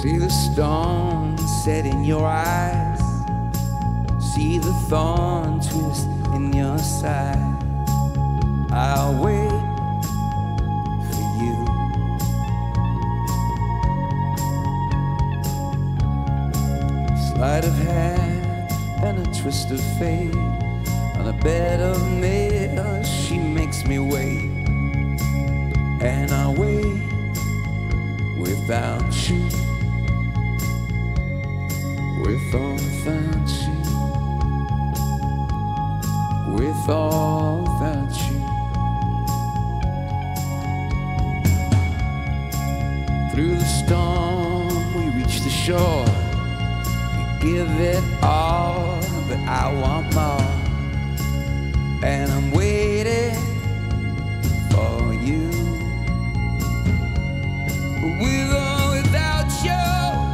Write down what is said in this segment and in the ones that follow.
See the stone set in your eyes, see the thorn twist in your side. I'll wait for you. Sleight of hand and a twist of fate, on a bed of nails she makes me wait. And I'll wait without you, with or without you, with or without you. Through the storm we reach the shore, we give it all, but I want more. And I'm waiting for you. With or without you,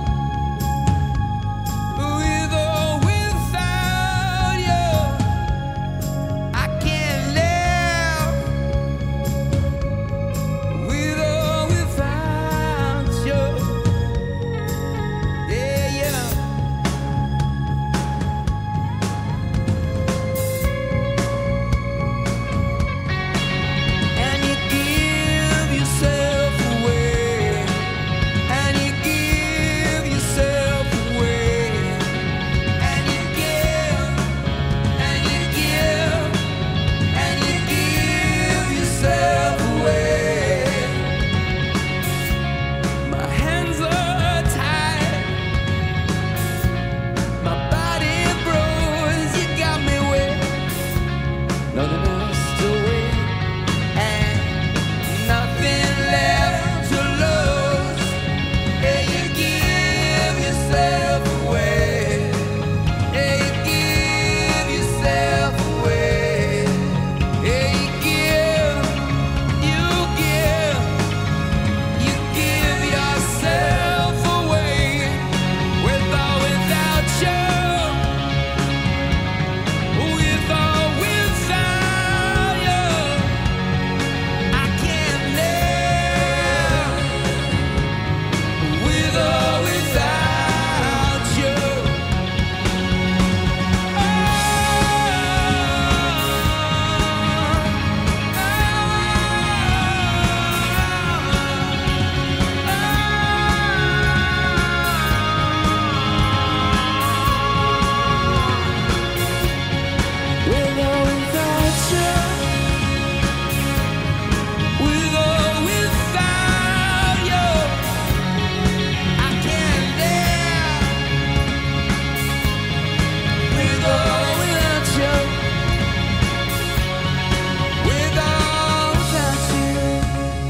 with or without you, I can't live. With or without you, yeah, yeah. And you give yourself away, and you give yourself away, and you give, and you give, and you give yourself away. My hands are tied, my body froze, you got me wet, nothing else to wait, and nothing left to lose. Yeah, you give yourself away. Yeah, you give yourself away. Yeah, you give, you give, you give yourself away. With or without you, with or without you, I can't live. With or without you, with or without you, with or without you, I can't live. With or without you, with or without you.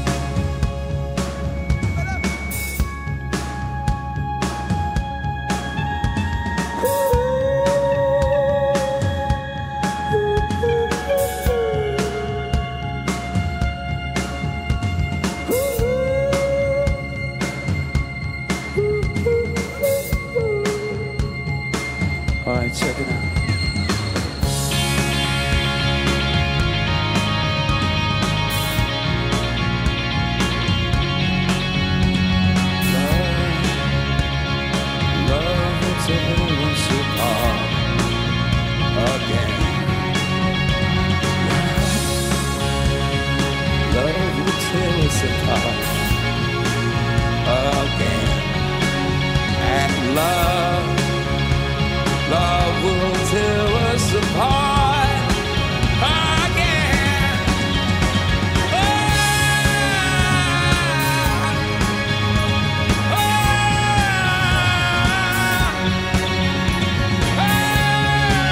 All right, check it out. Love will tear us apart again. Love will tear us apart.